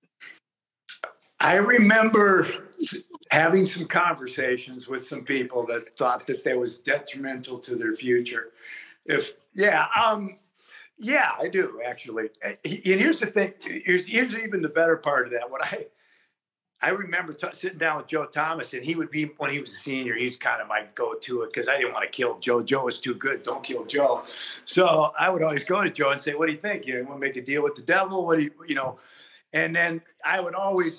I remember having some conversations with some people that thought that that was detrimental to their future. If yeah, um, yeah, I do actually. And here's the thing. Here's here's even the better part of that. What I I remember t- sitting down with Joe Thomas, and he would be when he was a senior. He's kind of my go-to it because I didn't want to kill Joe. Joe was too good. Don't kill Joe. So I would always go to Joe and say, "What do you think? You want to make a deal with the devil? What do you you know?" And then I would always.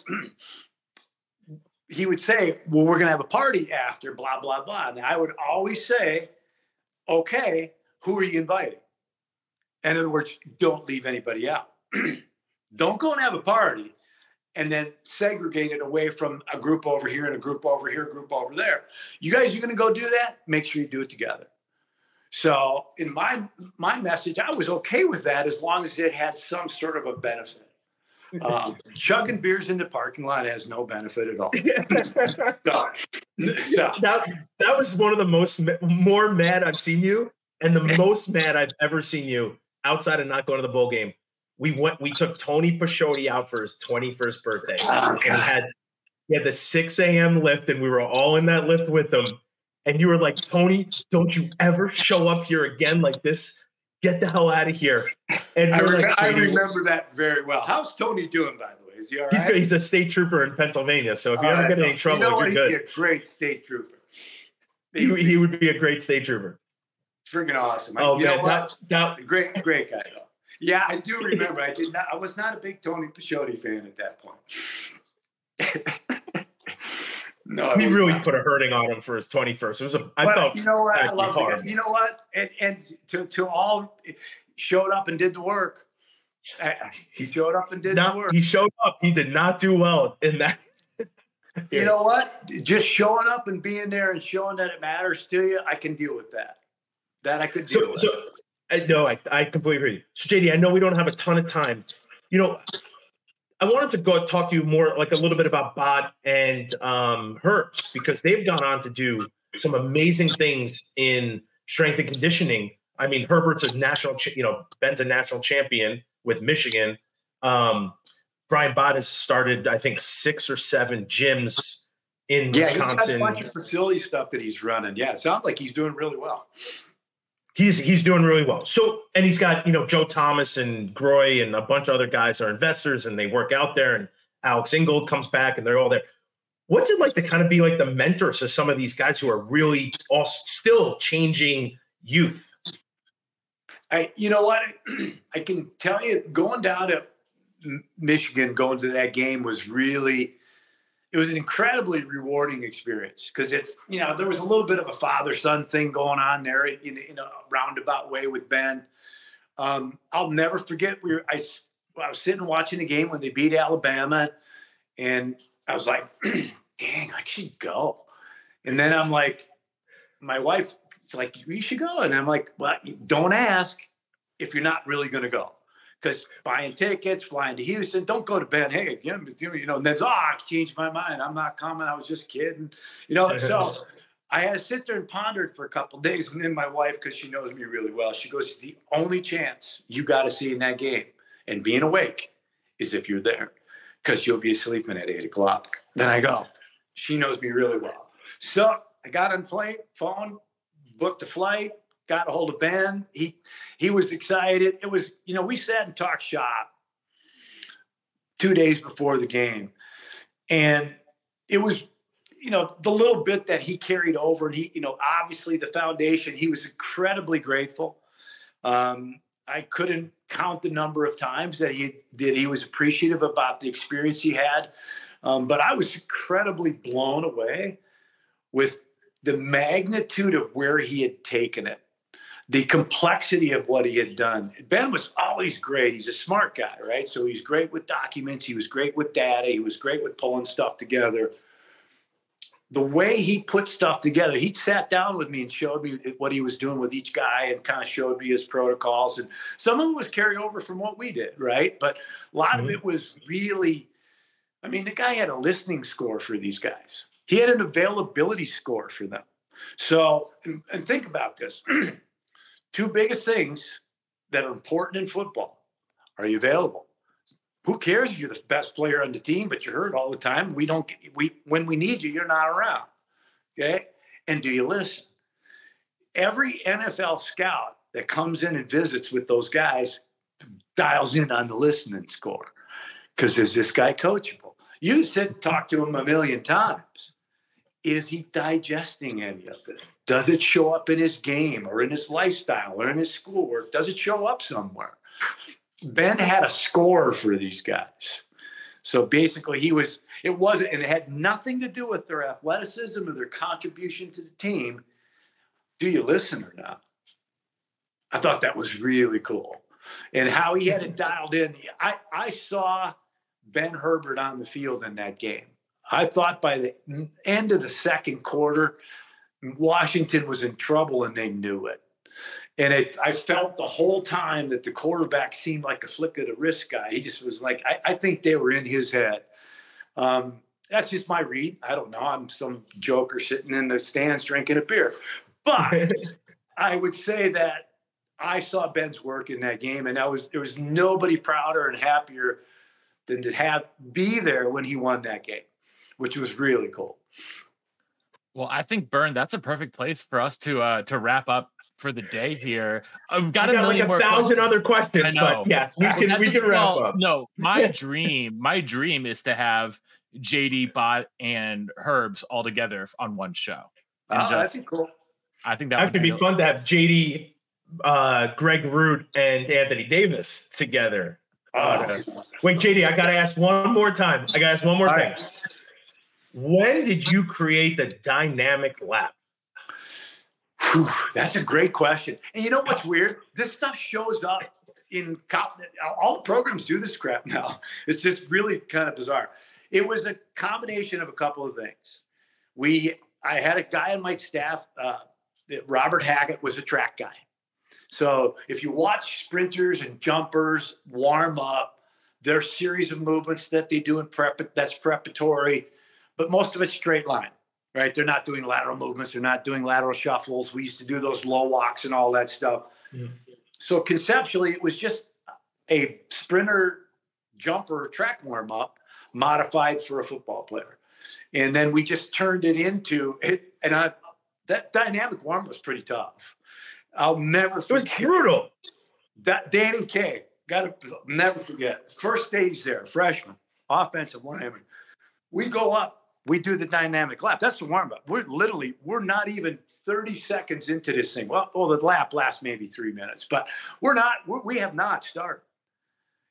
He would say, well, we're going to have a party after, blah, blah, blah. And I would always say, okay, who are you inviting? In other words, don't leave anybody out. Don't go and have a party and then segregate it away from a group over here and a group over here, a group over there. You guys are going to go do that? Make sure you do it together. So in my my message, I was okay with that as long as it had some sort of a benefit. Um, chugging beers in the parking lot has no benefit at all. so, so. That, that was one of the most more mad I've seen you, and the most mad I've ever seen you outside of not going to the bowl game. We went. We took Tony Pisciotti out for his twenty-first birthday, oh, and he had he had the six a.m. lift, and we were all in that lift with him. And you were like, Tony, don't you ever show up here again like this. Get the hell out of here. And I, rem- like, I remember that very well. How's Tony doing, by the way? Is he all right? He's, he's a state trooper in Pennsylvania. So if you all ever right, get in any trouble, you know you're what? good. He'd be a great state trooper. He, he would be a great state trooper. Freaking awesome. Oh, you man. know what? That, that, great, great guy, though. Yeah, I do remember. I did not. I was not a big Tony Pisciotti fan at that point. No, he really not. Put a hurting on him for his twenty-first. It was a. I but felt you know what? I love hard. You know what? And and to to all showed up and did the work. He showed up and did not, the work. He showed up. He did not do well in that. You know what? Just showing up and being there and showing that it matters to you, I can deal with that. That I could deal so, with. So, I, no, I, I completely agree. So, J D, I know we don't have a ton of time. You know, I wanted to go talk to you more, like a little bit about Bot and um, Herbs, because they've gone on to do some amazing things in strength and conditioning. I mean, Herbert's a national, you know, Ben's a national champion with Michigan. Um, Brian Bott has started, I think, six or seven gyms in yeah, Wisconsin. He's got a bunch of facility stuff that he's running. Yeah, it sounds like he's doing really well. He's he's doing really well. So, and he's got, you know, Joe Thomas and Groy and a bunch of other guys are investors, and they work out there. And Alex Ingold comes back, and they're all there. What's it like to kind of be like the mentors of some of these guys who are really all still changing youth? I, you know what? I can tell you, going down to Michigan going to that game was really, it was an incredibly rewarding experience because it's, you know, there was a little bit of a father-son thing going on there in, in a roundabout way with Ben. Um, I'll never forget, we were, I, I was sitting watching the game when they beat Alabama, and I was like, dang, I should go. And then I'm like, my wife, it's like, you should go. And I'm like, well, don't ask if you're not really going to go. Because buying tickets, flying to Houston, don't go to Ben. Hey, you know, and then, oh, I changed my mind. I'm not coming. I was just kidding. You know, so I had to sit there and ponder it for a couple of days. And then my wife, because she knows me really well, she goes, the only chance you got to see in that game and being awake is if you're there, because you'll be sleeping at eight o'clock. Then I go, she knows me really well. So I got on plane, phone, booked the flight, got a hold of Ben. He he was excited. It was, you know, we sat and talked shop two days before the game. And it was, you know, the little bit that he carried over. And he, you know, obviously the foundation, he was incredibly grateful. Um, I couldn't count the number of times that he did. He was appreciative about the experience he had. Um, but I was incredibly blown away with the magnitude of where he had taken it, the complexity of what he had done. Ben was always great. He's a smart guy, right? So he's great with documents. He was great with data. He was great with pulling stuff together. The way he put stuff together, he sat down with me and showed me what he was doing with each guy and kind of showed me his protocols. And some of it was carryover from what we did, right? But a lot mm-hmm. of it was really, I mean, the guy had a listening score for these guys. He had an availability score for them. So, and, and think about this. Two biggest things that are important in football. Are you available? Who cares if you're the best player on the team, but you're hurt all the time? We don't, we, when we need you, you're not around. Okay. And do you listen? Every N F L scout that comes in and visits with those guys dials in on the listening score. Because is this guy coachable? You sit and talk to him a million times. Is he digesting any of this? Does it show up in his game or in his lifestyle or in his schoolwork? Does it show up somewhere? Ben had a score for these guys. So basically he was, it wasn't, and it had nothing to do with their athleticism or their contribution to the team. Do you listen or not? I thought that was really cool. And how he had it dialed in. I, I saw Ben Herbert on the field in that game. I thought by the end of the second quarter, Washington was in trouble and they knew it. And it, I felt the whole time that the quarterback seemed like a flick of the wrist guy. He just was like, I, I think they were in his head. Um, that's just my read. I don't know. I'm some joker sitting in the stands drinking a beer. But I would say that I saw Ben's work in that game, and I was there was nobody prouder and happier than to have be there when he won that game, which was really cool. Well, I think, Bern, that's a perfect place for us to uh, to wrap up for the day here. I've got, got a million like a more thousand questions. other questions, but yes, we can That we just, can wrap well, up. No, my dream, my dream is to have J D, Bot, and Herbs all together on one show. And oh, just, that'd be cool. I think that, that would could be be fun to have J D, uh, Greg Root, and Anthony Davis together. Uh, wait, J D, I gotta ask one more time. I gotta ask one more all thing. Right. When did you create the dynamic lap? Whew, that's a great question. And you know what's weird? This stuff shows up in all the programs do this crap now. It's just really kind of bizarre. It was a combination of a couple of things. We, I had a guy on my staff, uh, Robert Hackett was a track guy. So if you watch sprinters and jumpers warm up, there's a series of movements that they do in prep that's preparatory, but most of it's straight line. Right? They're not doing lateral movements. They're not doing lateral shuffles. We used to do those low walks and all that stuff. Mm-hmm. So conceptually, it was just a sprinter, jumper, track warm-up modified for a football player. And then we just turned it into it. And I, that dynamic warm was pretty tough. I'll never forget. It was brutal. That Danny Kaye, got to never forget. First stage there, freshman, offensive lineman. We go up. We do the dynamic lap. That's the warm-up. We're literally, we're not even thirty seconds into this thing. Well, well, the lap lasts maybe three minutes, but we're not, we're, we have not started.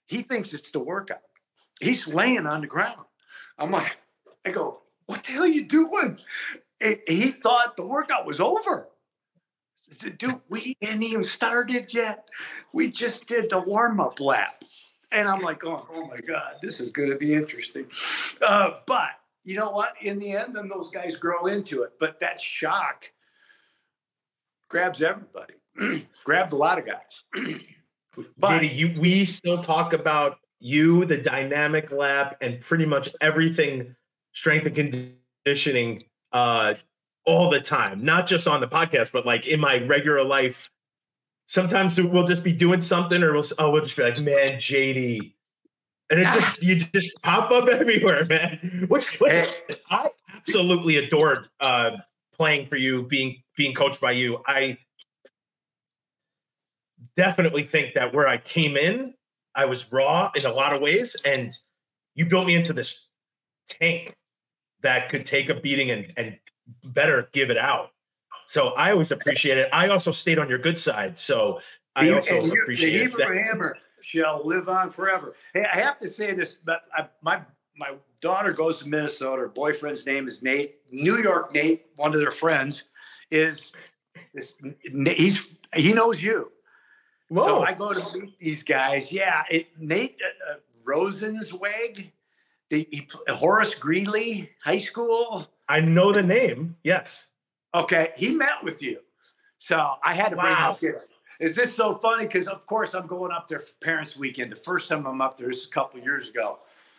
He thinks it's the workout. He's laying on the ground. I'm like, I go, what the hell are you doing? And he thought the workout was over. Dude, we hadn't even started yet. We just did the warm-up lap. And I'm like, oh, oh my God, this is going to be interesting. Uh, but you know what? In the end, then those guys grow into it. But that shock grabs everybody. Grabbed a lot of guys. But J D, you, we still talk about you, the dynamic lab, and pretty much everything strength and conditioning uh, all the time. Not just on the podcast, but like in my regular life. Sometimes we'll just be doing something, or we'll oh we'll just be like, man, J D, and it just you just pop up everywhere, man. Which, which I absolutely adored uh, playing for you, being being coached by you. I definitely think that where I came in, I was raw in a lot of ways, and you built me into this tank that could take a beating and, and better give it out. So I always appreciate it. I also stayed on your good side, so I also and appreciate the it. Hebrew Hammer shall live on forever. Hey, I have to say this, but I, my my daughter goes to Minnesota. Her boyfriend's name is Nate. New York Nate, one of their friends, is, is he's he knows you. Whoa. So I go to meet these guys. Yeah, it, Nate uh, Rosenzweig, the he, Horace Greeley High School. I know the name. Yes. Okay, he met with you. So I had to bring Wow. this here. Is this so funny? Because, of course, I'm going up there for Parents Weekend. The first time I'm up there is a couple years ago.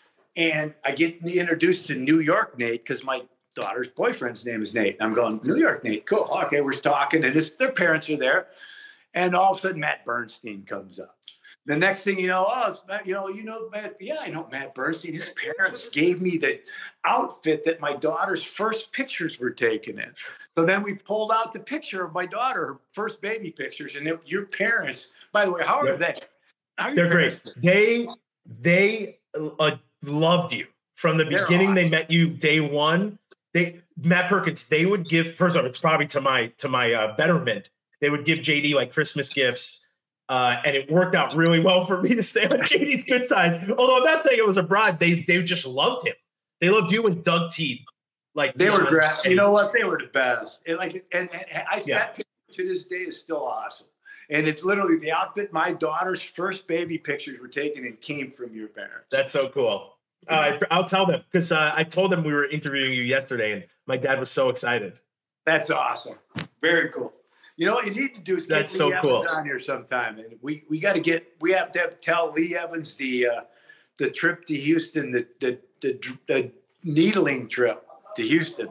And I get introduced to New York Nate because my daughter's boyfriend's name is Nate. I'm going, New York Nate, cool. Okay, we're talking, and his, their parents are there. And all of a sudden, Matt Bernstein comes up. The next thing you know, oh, it's Matt, you know, you know, Matt, yeah, I know Matt Bernstein. His parents gave me the outfit that my daughter's first pictures were taken in. So then we pulled out the picture of my daughter, her first baby pictures, and your parents, by the way, how are Yep. they? How are They're your great. parents? They they uh, loved you from the They're beginning. awesome. They met you day one. They Matt Perkins. They would give first off. It's probably to my to my uh, betterment. They would give J D like Christmas gifts. Uh, and it worked out really well for me to stay on J D's good side. Although I'm not saying it was a bribe, they they just loved him. They loved you and Doug Teed. Like They were beyond great. any- You know what? They were the best. And like, and, and I Yeah. that picture to this day is still awesome. And it's literally the outfit my daughter's first baby pictures were taken and came from your parents. That's so cool. Uh, I'll tell them because uh, I told them we were interviewing you yesterday, and my dad was so excited. That's awesome. Very cool. You know what you need to do is get That's Lee so Evans cool. on here sometime, and we we got to get we have to have, tell Lee Evans the uh, the trip to Houston, the the the, the needling trip to Houston.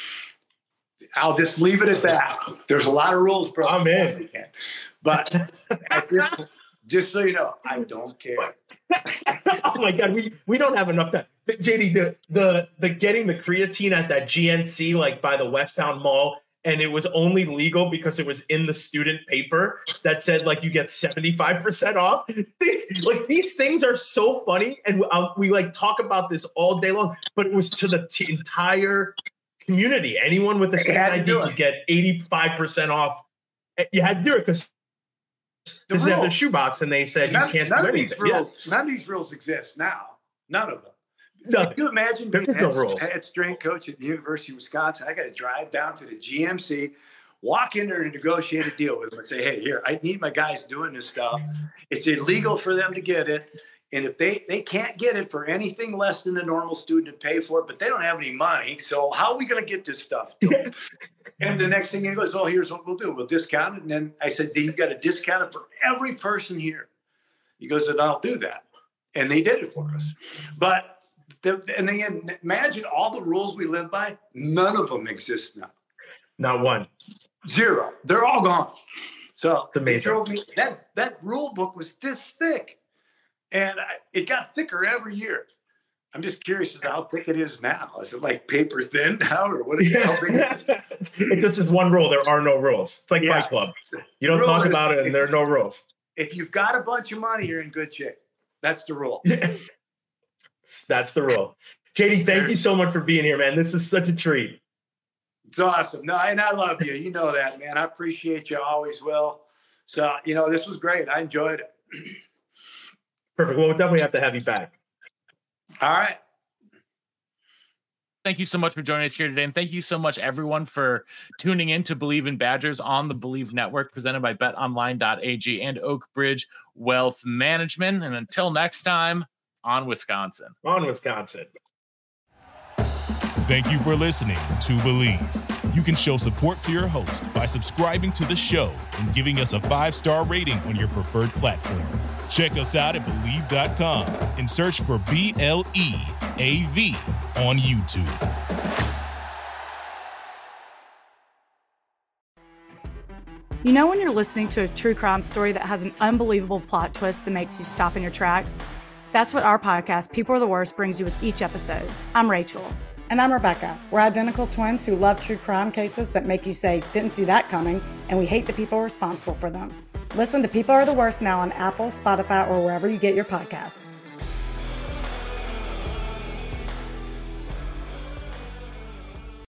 I'll just leave it at that. There's a lot of rules, bro. I'm in. But at this, just so you know, I don't care. Oh my god, we we don't have enough time. J D, the the the getting the creatine at that G N C like by the Westtown Mall, and it was only legal because it was in the student paper that said like you get seventy-five percent off. These, like these things are so funny, and uh, we like talk about this all day long. But it was to the t- entire community. Anyone with a They second had to I D do could it. get eighty-five percent off. You had to do it because this is at the rules. shoebox, and they said None, you can't none do of these anything. Yeah. rules, none of these rules exist now. None of them. No, Can you imagine There being is no head, rule. head strength coach at the University of Wisconsin? I got to drive down to the G M C, walk in there and negotiate a deal with them and say, hey, here, I need my guys doing this stuff. It's illegal for them to get it. And if they, they can't get it for anything less than a normal student to pay for it, but they don't have any money. So how are we going to get this stuff to them? And the next thing he goes, oh, here's what we'll do. We'll discount it. And then I said, then you got to discount it for every person here. He goes, and I'll do that. And they did it for us. But the, and then imagine all the rules we live by. None of them exist now. not one. Zero. They're all gone. So It's amazing. they drove me, that, that rule book was this thick. And I, it got thicker every year. I'm just curious as to how thick it is now. Is it like paper thin now or what? Is it, how big is it? It just is one rule. There are no rules. It's like Yeah. Fight Club. You don't Rule talk is- about it, and there are no rules. If you've got a bunch of money, you're in good shape. That's the rule. That's the rule. J D, thank you so much for being here, man. This is such a treat. It's awesome. No, and I love you. You know that, man. I appreciate you. Always will. So, you know, this was great. I enjoyed it. Perfect. Well, we'll definitely have to have you back. All right. Thank you so much for joining us here today. And thank you so much, everyone, for tuning in to Believe in Badgers on the Believe Network, presented by bet online dot a g and Oak Bridge Wealth Management. And until next time, on Wisconsin. On Wisconsin. Thank you for listening to Believe. You can show support to your host by subscribing to the show and giving us a five-star rating on your preferred platform. Check us out at Believe dot com and search for B L E A V on YouTube. You know when you're listening to a true crime story that has an unbelievable plot twist that makes you stop in your tracks? That's what our podcast, People Are the Worst, brings you with each episode. I'm Rachel. And I'm Rebecca. We're identical twins who love true crime cases that make you say, didn't see that coming, and we hate the people responsible for them. Listen to People Are the Worst now on Apple, Spotify, or wherever you get your podcasts.